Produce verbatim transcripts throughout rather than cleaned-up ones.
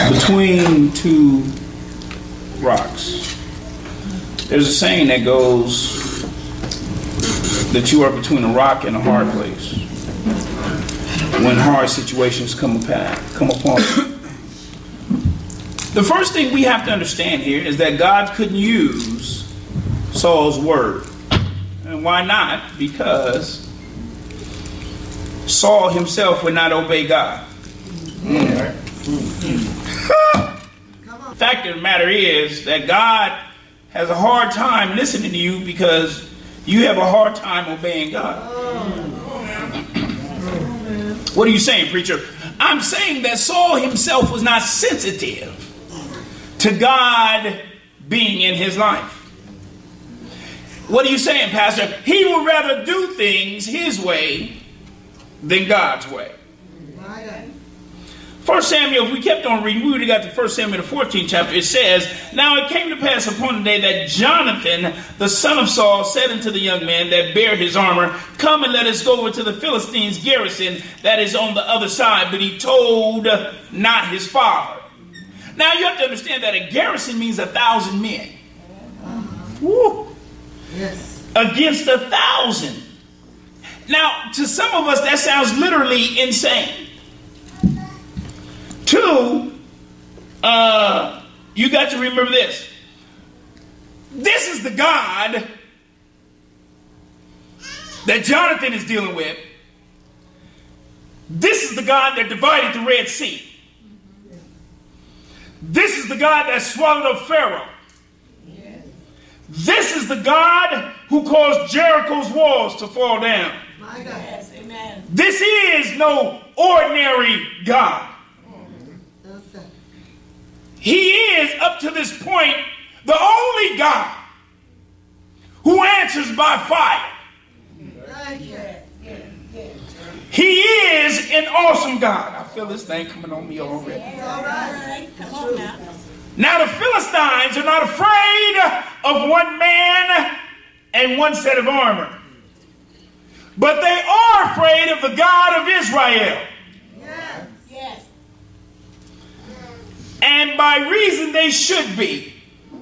between two rocks. There's a saying that goes that you are between a rock and a hard place when hard situations come upon, come upon you. The first thing we have to understand here is that God couldn't use Saul's word. And why not? Because Saul himself would not obey God. Mm. The fact of the matter is that God has a hard time listening to you because you have a hard time obeying God. What are you saying, preacher? I'm saying that Saul himself was not sensitive to God being in his life. What are you saying, Pastor? He would rather do things his way than God's way. First Samuel, if we kept on reading, we would have got to First Samuel, the fourteenth chapter. It says, now it came to pass upon the day that Jonathan, the son of Saul, said unto the young man that bare his armor, come and let us go over to the Philistines' garrison that is on the other side. But he told not his father. Now you have to understand that a garrison means a thousand men. Woo. Yes. Against a thousand. Now, to some of us, that sounds literally insane. Two, uh, you got to remember this. This is the God that Jonathan is dealing with. This is the God that divided the Red Sea. This is the God that swallowed up Pharaoh. This is the God who caused Jericho's walls to fall down. My God. Yes, amen. This is no ordinary God. He is, up to this point, the only God who answers by fire. He is an awesome God. I feel this thing coming on me already. All right. Come on now. Now the Philistines are not afraid of one man and one set of armor. But they are afraid of the God of Israel. Yes. Yes. And by reason they should be.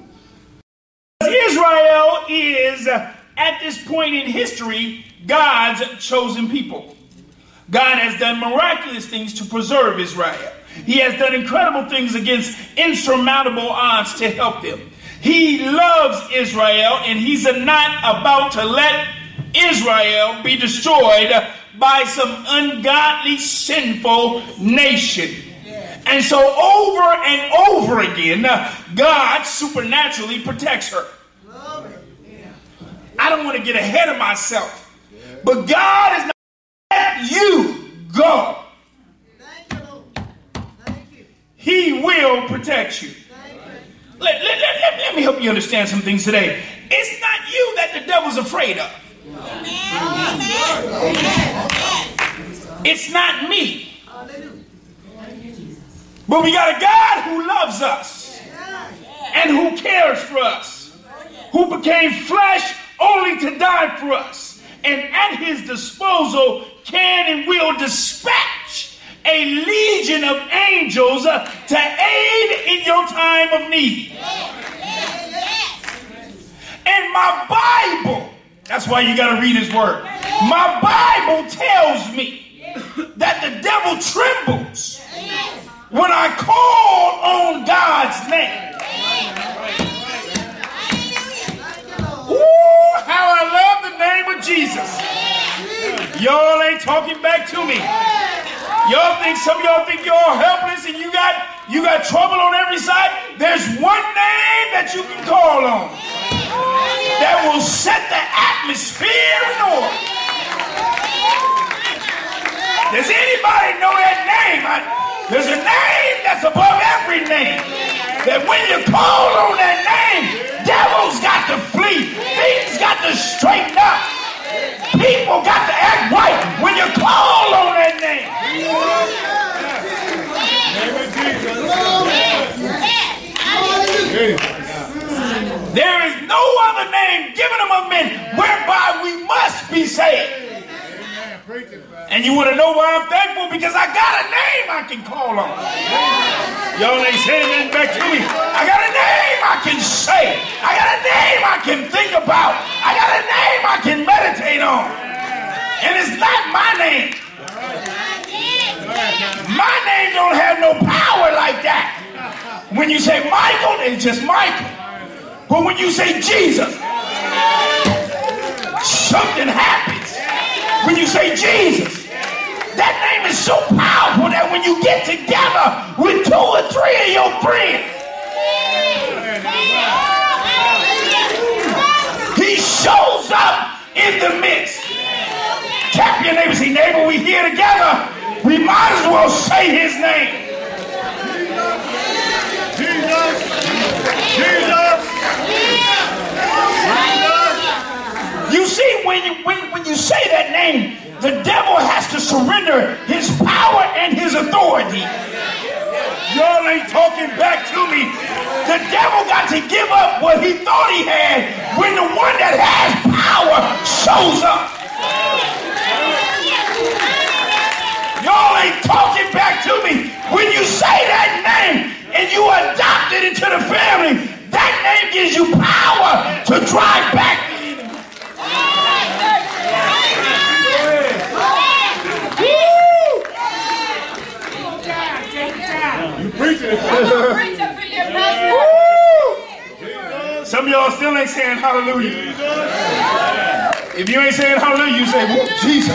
Israel is, at this point in history, God's chosen people. God has done miraculous things to preserve Israel. He has done incredible things against insurmountable odds to help them. He loves Israel, and he's not about to let Israel be destroyed by some ungodly, sinful nation. And so over and over again, God supernaturally protects her. I don't want to get ahead of myself, but God is not let you go. He will protect you. Let, let, let, let, let me help you understand some things today. It's not you that the devil's afraid of. It's not me. But we got a God who loves us and who cares for us, who became flesh only to die for us, and at his disposal can and will dispatch a legion of angels uh, to aid in your time of need. And my Bible, that's why you got to read his word. My Bible tells me that the devil trembles when I call on God's name. Ooh, how I love the name of Jesus. Y'all ain't talking back to me. Y'all think, some of y'all think you're all helpless and you got you got trouble on every side. There's one name that you can call on that will set the atmosphere in order. Does anybody know that name? I, there's a name that's above every name. That when you call on that name, devils got to flee. Things got to straighten up. People got to act right when you call on that name. There is no other name given among men whereby we must be saved. And you want to know why I'm thankful? Because I got a name I can call on. Y'all ain't saying nothing back to me. I got a name I can say. I got a name I can think about. I got a name I can meditate on. And it's not my name. My name don't have no power like that. When you say Michael, it's just Michael. But when you say Jesus, something happens. When you say Jesus, that name is so powerful that when you get together with two or three of your friends, he shows up in the midst. Tap your neighbor, say, neighbor, we here together. We might as well say his name. Jesus. Jesus. You see, when you, when, when you say that name, the devil has to surrender his power and his authority. Y'all ain't talking back to me. The devil got to give up what he thought he had when the one that has power shows up. Y'all ain't talking back to me. When you say that name and you adopt it into the family, that name gives you power to drive back the enemy. You preaching it. Some of y'all still ain't saying hallelujah. If you ain't saying hallelujah, you say, whoa, Jesus.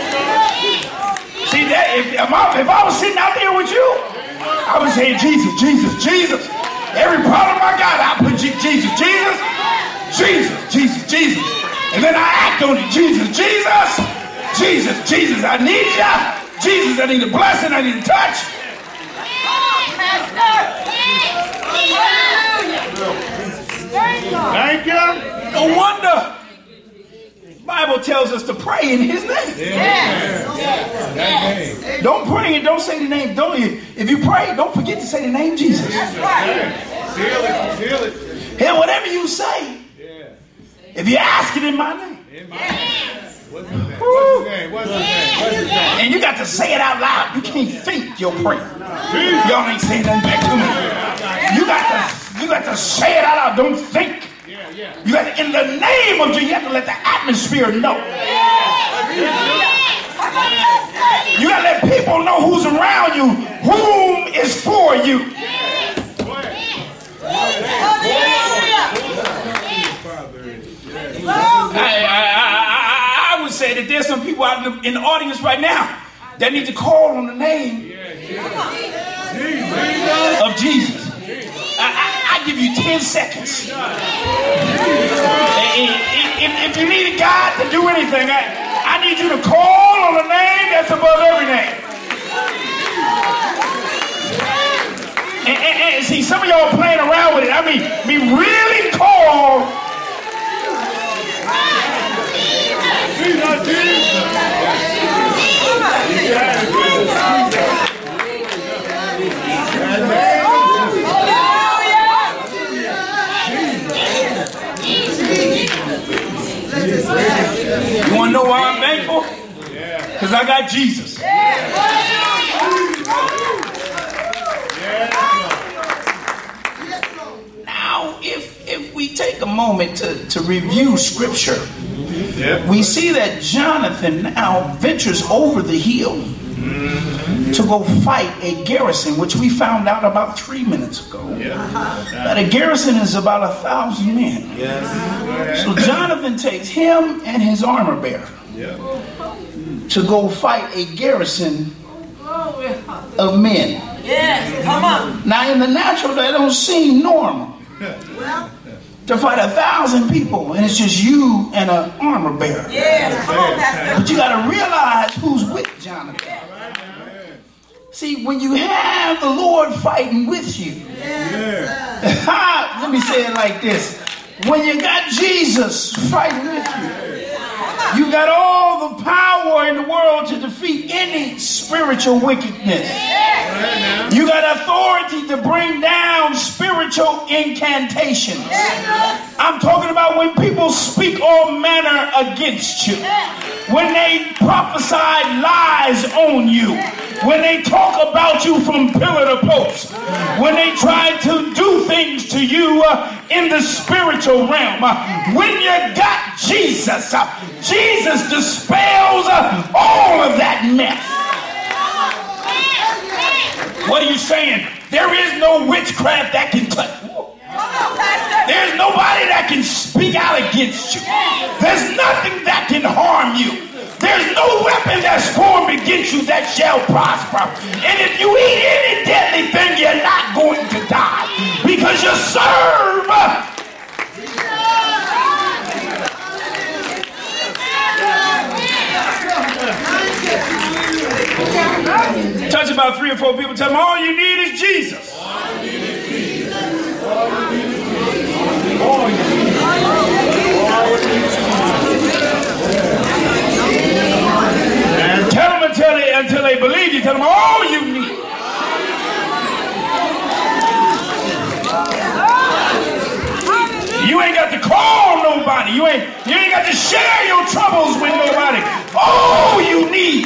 See that? If, if, I, if I was sitting out there with you, I would say Jesus, Jesus, Jesus. Every problem I got, I put Jesus, Jesus, Jesus, Jesus, Jesus. And then I act on it. Jesus, Jesus, Jesus, Jesus. I need you. Jesus, I need a blessing. I need a touch. Thank you. No wonder the Bible tells us to pray in his name. Yes. Yes. Don't pray and don't say the name. Don't you? If you pray, don't forget to say the name Jesus. That's right. Feel it. Feel it. And whatever you say, if you ask it in my name. In my name. What's his name? What's his name? What's his name? What's his name? And you got to say it out loud. You can't think your prayer. Y'all ain't saying nothing back to me. You got to, you got to say it out loud. Don't think. You got to, in the name of Jesus, you have to let the atmosphere know. You got to let people know who's around you, whom is for you. I, I, I, I would say that there's some people out in the, in the audience right now that need to call on the name of Jesus. I, I, I give you ten seconds. If, if you need God to do anything, I, I need you to call on the name that's above every name. And, and, and see, some of y'all playing around with it. I mean, me really call. You want to know why I'm thankful? Because I got Jesus. Now, if if we take a moment to, to review Scripture, we see that Jonathan now ventures over the hill to go fight a garrison, which we found out about three minutes ago. That a garrison is about a thousand men. So Jonathan takes him and his armor bearer to go fight a garrison of men. Yes, come on. Now in the natural, that don't seem normal. Well, to fight a thousand people and it's just you and an armor bearer. Yes, come on, Pastor. But you got to realize who's with Jonathan. See, when you have the Lord fighting with you, yes. Let me say it like this. When you got Jesus fighting with you, you got all the power in the world to defeat any spiritual wickedness. You got authority to bring down spiritual incantations. I'm talking about when people speak all manner against you. When they prophesy lies on you. When they talk about you from pillar to post. when they try to do things to you uh, in the spiritual realm. Uh, when you got Jesus, uh, Jesus dispels uh, all of that mess. What are you saying? There is no witchcraft that can touch you. There's nobody that can speak out against you. There's nothing that can harm you. There's no weapon that's formed against you that shall prosper. And if you eat any deadly thing, you're not going to die. Because you serve. Touch about three or four people. Tell them all you need is Jesus. All you need is Jesus. All you need is Jesus. All you need is Jesus. Tell them until they, until they believe you. Tell them all you need. You ain't got to call nobody. You ain't, you ain't got to share your troubles with nobody. All you need.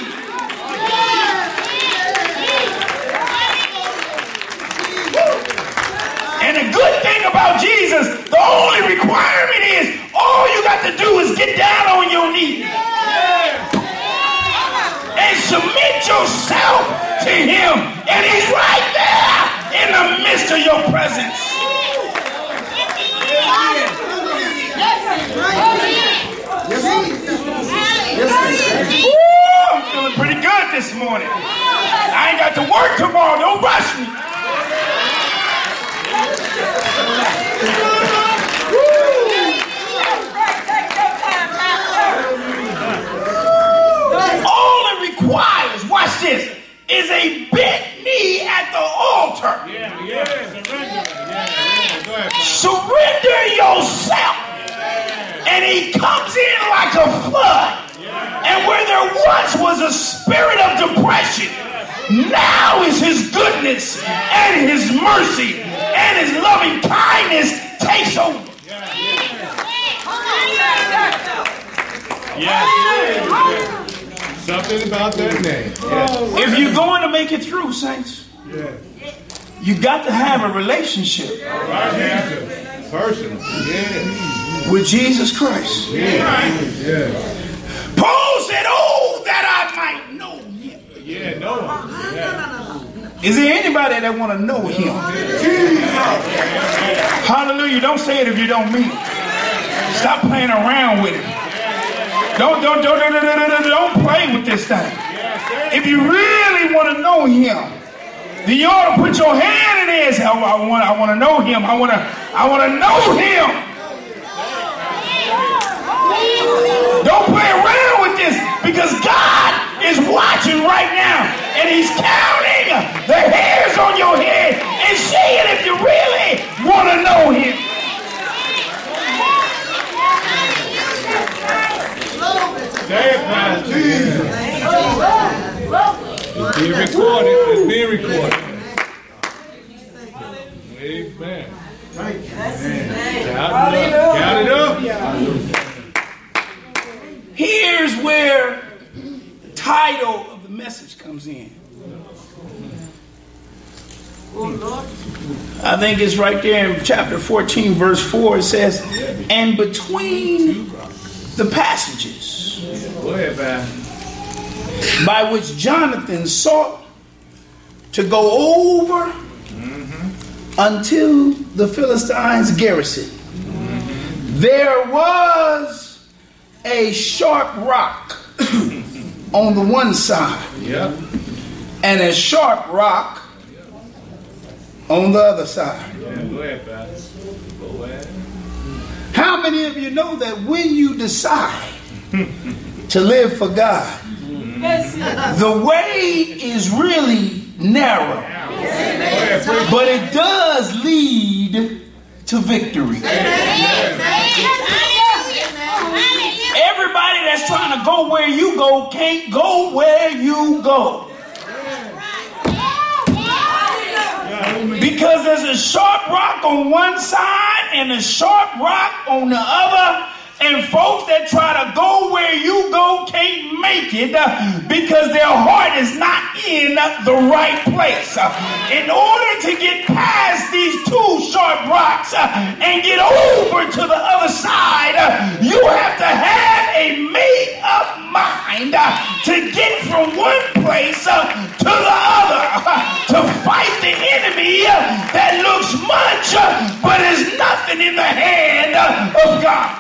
And the good thing about Jesus, the only requirement is all you got to do is get down on your knees and submit yourself to him. And he's right there in the midst of your presence. Ooh, I'm feeling pretty good this morning. I ain't got to work tomorrow. Don't rush me. All it requires, watch this, is a bent knee at the altar. Yeah, yeah, surrender. Yeah, yeah. Go ahead. Surrender yourself. Yeah. And he comes in like a flood. Yeah. And where there once was a spirit of depression, now is his goodness and his mercy and his loving kindness takes over. Yeah, yeah. Yeah. Something about that name. Yeah. If you're going to make it through, saints, yeah, you got to have a relationship right. Personal. Yeah. with Jesus Christ. Yeah. Yeah. Paul said, "Oh, that I might know him." Yeah, know him. Yeah. Is there anybody that want to know him? Hallelujah. Don't say it if you don't mean it. Stop playing around with it. Don't, don't, don't, don't, don't, don't, don't play with this thing. If you really want to know him, then you ought to put your hand in there and say, oh, I want, I want to know him. I want to, I want to know him. Don't play around with this, because God is watching right now, and he's counting the hairs on your head and seeing if you really want to know him. Say it, Pastor. It's being recorded. It's being recorded. Amen. Count it up. Count it up. Here's where the title of the message comes in. I think it's right there in chapter fourteen, verse four. It says, and between the passages by which Jonathan sought to go over mm-hmm. until the Philistines' garrison, mm-hmm. there was a sharp rock on the one side, yep. and a sharp rock on the other side. Yeah, go ahead, Pastor. Go ahead. How many of you know that when you decide to live for God, the way is really narrow, but it does lead to victory. Everybody that's trying to go where you go can't go where you go. Because there's a sharp rock on one side and a sharp rock on the other, And folks that try to go where you go can't make it uh, because their heart is not in the right place. Uh, in order to get past these two sharp rocks uh, and get over to the other side, uh, you have to have a made-up mind uh, to get from one place uh, to the other, uh, to fight the enemy uh, that looks much uh, but is nothing in the hand uh, of God.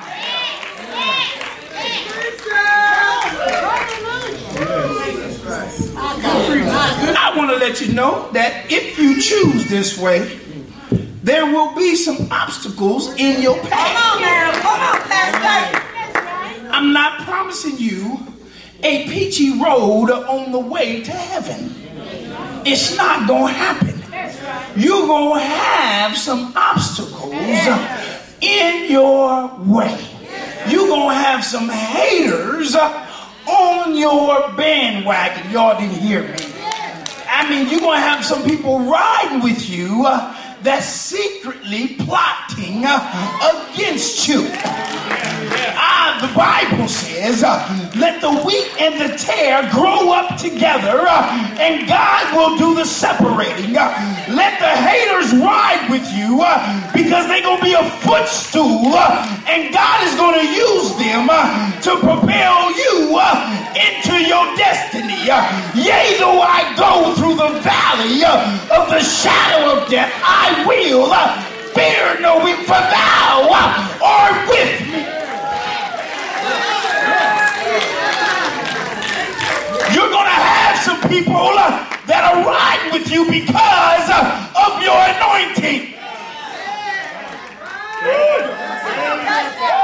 I want to let you know that if you choose this way, there will be some obstacles in your path. Come on now, come on, Pastor. I'm not promising you a peachy road on the way to heaven. It's not going to happen. You're going to have some obstacles in your way. You're going to have some haters on your bandwagon. Y'all didn't hear me. I mean, you're going to have some people riding with you uh, that's secretly plotting uh, against you. Ah, the Bible says, uh, let the wheat and the tare grow up together, uh, and God will do the separating. Uh, let the haters ride with you uh, because they're going to be a footstool, uh, and God is going to use them uh, to propel you uh, into your destiny. Uh, yea, though I go through the valley uh, of the shadow of death, I will uh, fear no evil, for thou uh, art with me. You're going to have some people uh, that are riding with you because uh, of your anointing.